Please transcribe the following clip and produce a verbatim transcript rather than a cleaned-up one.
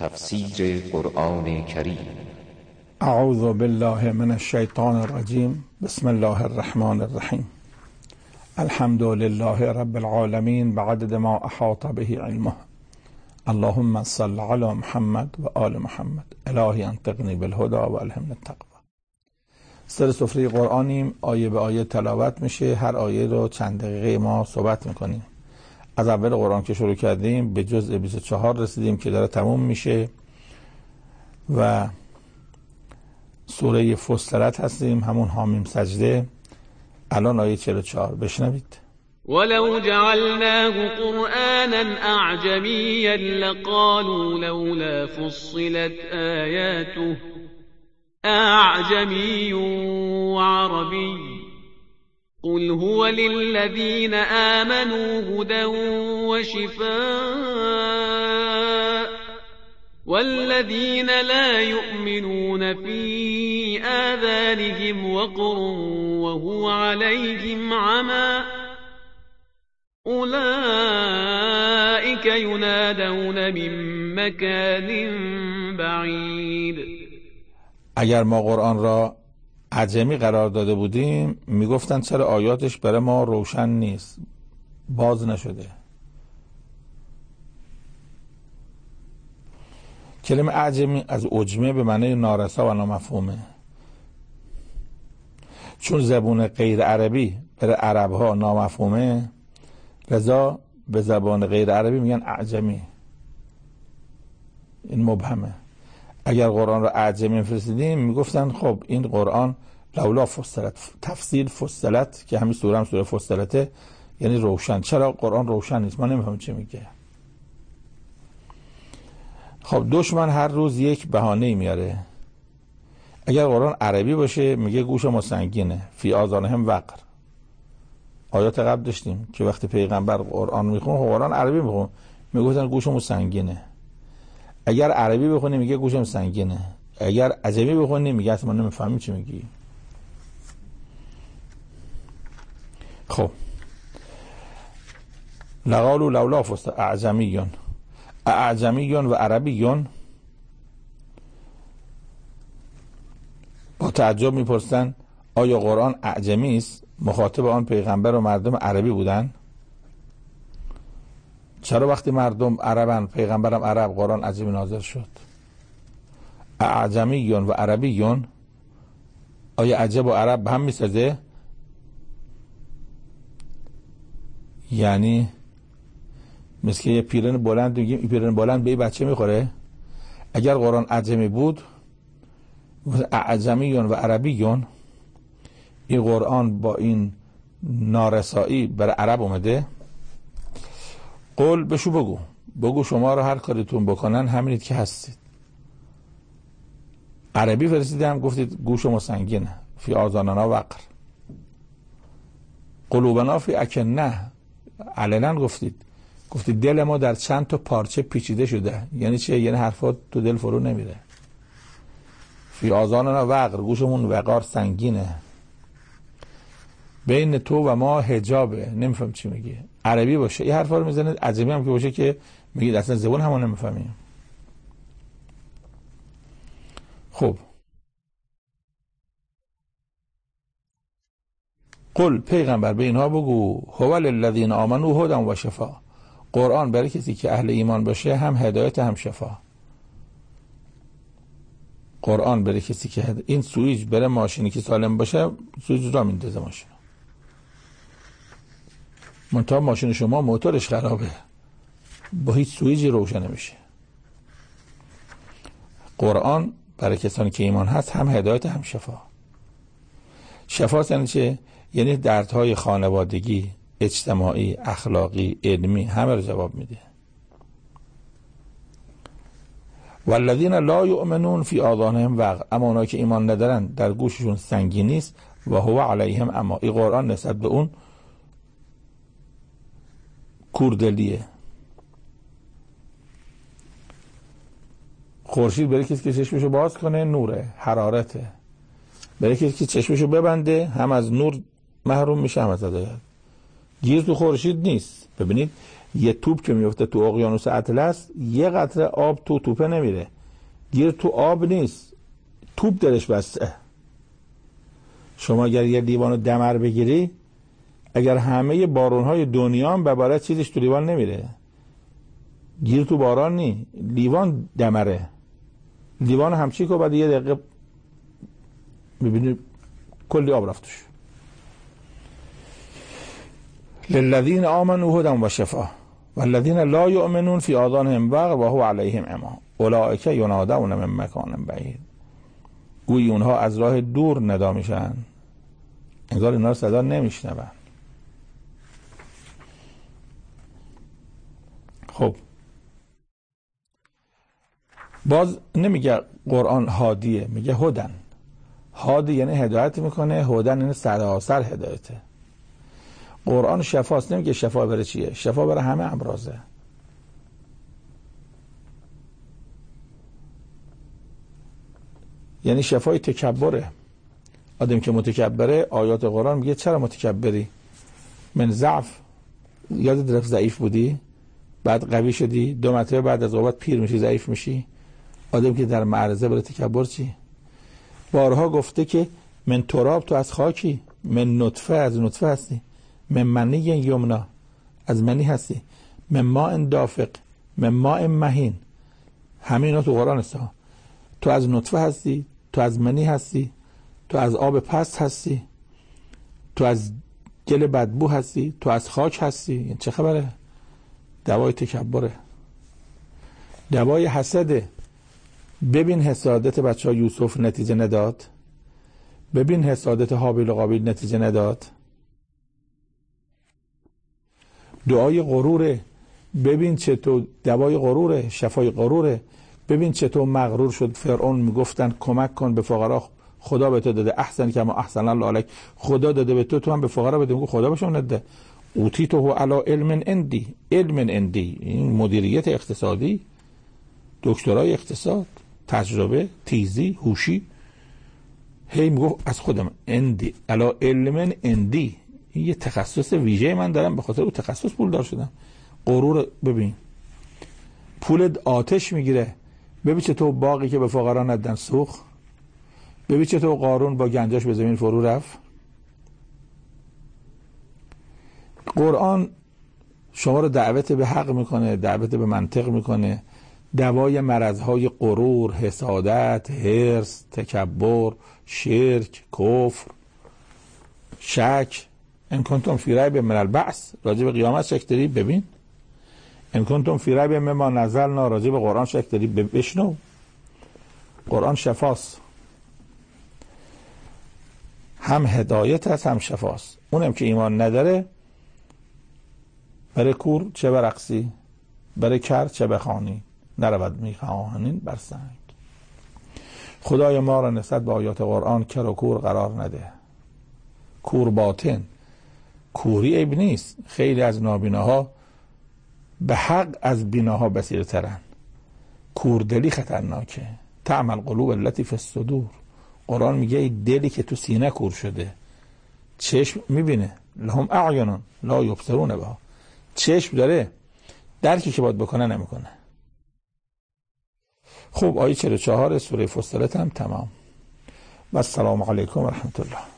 تفسیر قرآن کریم. اعوذ بالله من الشیطان الرجیم. بسم الله الرحمن الرحیم. الحمد لله رب العالمین بعدد ما احاط به علمه. اللهم صل علی محمد و آل محمد. الهی انطقنی بالهدى و الهمنی التقوی. سر سفره قرآنیم، آیه به آیه تلاوت میشه. هر آیه رو چند دقیقه ما صحبت میکنیم. از اول قرآن که شروع کردیم به جزء بیست و چهار رسیدیم که داره تموم میشه و سوره فصلت هستیم، همون حامیم سجده. الان آیه چهل و چهار بشنوید. ولو جعلناه قرآنا أعجميا لقالوا لولا فصلت آياته أعجمي وعربي قل هو للذين آمنوا هدى وشفاء والذين لا يؤمنون في آذانهم وقر وهو عليهم عمى أولئك ينادون من مكان بعید. اگر ما قرآن را اعجمی قرار داده بودیم میگفتن چرا آیاتش برای ما روشن نیست، باز نشده. کلمه اعجمی از عجمه به معنی نارسا و نامفهومه، چون زبون غیر عربی برای عرب ها نامفهومه، لذا به زبان غیر عربی میگن اعجمی. این مبهمه. اگر قرآن را اعجمی فرستیدیم میگفتن خب این قرآن لولا فصلت، تفصیل فصلت که همین سوره هم سوره فصلته، یعنی روشن. چرا قرآن روشن نیست؟ ما نمیفهمیم چی میگه. خب دشمن هر روز یک بهانه میاره. اگر قرآن عربی باشه میگه گوش ما سنگینه، فی آذانهم وقر. آیات قبل داشتیم که وقتی پیغمبر قرآن میخونه، قرآن عربی میخونه، میگفتن گوشمون سنگینه. اگر عربی بخونی میگه گوشم سنگینه. اگر عجمی بخونی میگه اصلا ما نمیفهمیم چی میگی. خب لقالوا لولا فصل اعجمیون اعجمیون و عربیون. با تعجب میپرسن آیا قرآن اعجمی است؟ مخاطب آن پیغمبر و مردم عربی بودن. چرا وقتی مردم عربن، پیغمبرم عرب، قرآن عجمی نازل شد؟ اعجمیون و عربیون. آیا عجب و عرب به هم میسازه؟ یعنی مثل که یه پیرن بلند میگیم این پیرن بلند به این بچه میخوره. اگر قرآن عجمی بود، اعجمیون و عربیون، این قرآن با این نارسایی برای عرب اومده. قول بشو بگو بگو شما رو هر کاریتون بکنن همینید که هستید. عربی فرستیدم گفتید گوش ما سنگینه، فی آذاننا وقر، قلوبنا فی اکنه. علنا گفتید گفتید دل ما در چند تا پارچه پیچیده شده. یعنی چه؟ یعنی حرفات تو دل فرو نمیره. فی آذاننا وقر، گوشمون وقار سنگینه. بین تو و ما حجابه، نمیفهم چی میگه. عربی باشه این حرفا رو میزنه، عجمی هم که باشه که میگید اصلا زبون همون نمیفهمیم. خب قل پیغمبر به اینها بگو هو للذین آمنوا هدی و شفا. قرآن برای کسی که اهل ایمان باشه هم هدایت هم شفا. قرآن برای کسی که هد... این سویچ برای ماشینی که سالم باشه سویچ را میندازه ماشین. منتها ماشین شما موتورش خرابه، با هیچ سویچی روشن نمیشه. قرآن برای کسانی که ایمان هست هم هدایت هم شفا. شفا یعنی چه؟ یعنی دردهای خانوادگی، اجتماعی، اخلاقی، علمی همه رو جواب میده. والذین لا یؤمنون فی آذانهم وقر. اما اونایی که ایمان ندارن در گوششون سنگی نیست. و هو علیهم عمی. این قرآن نسبت به اون کوردلیه. خورشید برای کسی که چشمشو باز کنه نوره، حرارته. برای کسی که چشمشو ببنده هم از نور محروم میشه هم از هدایت. گیر تو خورشید نیست. ببینید یه توپ که میفته تو اقیانوس اطلس یه قطره آب تو توپه نمیره، گیر تو آب نیست، توپ درش بسته. شما اگر یه لیوان دمر بگیری، اگر همه بارونهای دنیا هم بباره چیزش تو لیوان نمیره، گیر تو باران نی، لیوان دمره. لیوان همچی که بعد یه دقیقه ببینید کلی آب رفتش. للذین آمنوا هدی و شفاء والذین لا یؤمنون فی آذانهم وقر و هو علیهم عمی اولئک ینادون من مکان بعید. گویی اونها از راه دور ندا میشن، انگار اینا رو صدا نمیشنون. خب باز نمیگه قرآن هادیه، میگه هدن. هادی یعنی هدایت میکنه، هدن یعنی سراسر هدایته. قرآن شفاست، نمیگه شفا بره چیه، شفا بره همه امراضه. یعنی شفای تکبره. آدم که متکبره، آیات قرآن میگه چرا متکبری؟ من ضعف، یاد درف ضعیف بودی بعد قوی شدی، دو مرتبه بعد از قوت پیر میشی ضعیف میشی. آدم که در معرضه بره تکبر چی؟ بارها گفته که من تراب تو از خاکی، من نطفه از نطفه هستی، من منی یمنا از منی هستی، من ماء دافق، من ماء مهین. همه اینا تو قرآن است. تو از نطفه هستی، تو از منی هستی، تو از آب پست هستی، تو از گل بدبو هستی، تو از خاک هستی. این چه خبره؟ دوای تکبره، دوای حسده. ببین حسادت بچه ها یوسف نتیجه نداد، ببین حسادت هابیل و قابیل نتیجه نداد. دعای غروره، ببین چطور دوای غروره، شفای غروره. ببین چطور مغرور شد فرعون، میگفتن کمک کن به فقرا، خدا به تو داده، احسن کما احسن الله علیک، خدا داده به تو، تو هم به فقرا بده. میگه خدا بهشون نده. اوتیتو علی علم عندی، علم عندی، این مدیریت اقتصادی، دکترای اقتصاد، تجربه، تیزی، هوشی. هی میگه از خودم عندی، علی علم عندی، این یه تخصص ویژه من دارم، به خاطر اون تخصص پولدار شدم. غرور. ببین پول آتش میگیره. ببین چطور باقی که به فقرا ندن سوخت. ببین چطور قارون با گنجاش به زمین فرو رفت. قرآن شما رو دعوت به حق میکنه، دعوت به منطق میکنه، دوای مرضهای غرور، حسادت، حرص، تکبر، شرک، کفر، شک. ان کنتم فی ریب من البعث، راجع به قیامت شک داری؟ ببین. ان کنتم فی ریب مما نزلنا، راجع به قرآن شک داری؟ بشنو. قرآن شفاست، هم هدایت هست هم شفاست. اونم که ایمان نداره، برای کور چه برقصی، برای کر چه بخوانی، نرود میخوانین بر سنگ. خدای ما را نسبت به آیات قرآن کر و کور قرار نده. کور باطن، کوری عیب نیست. خیلی از نابیناها به حق از بیناها بصیرترن. کوردلی خطرناکه. تعمل قلوب التي فی الصدور. قرآن میگه ای دلی که تو سینه کور شده، چشم میبینه، لهم اعین لا یبصرون بها، چشم داره، درکی که باید بکنه نمیکنه. خب آیه چهل و چهار سوره فصلت هم تمام. و السلام علیکم و رحمت الله.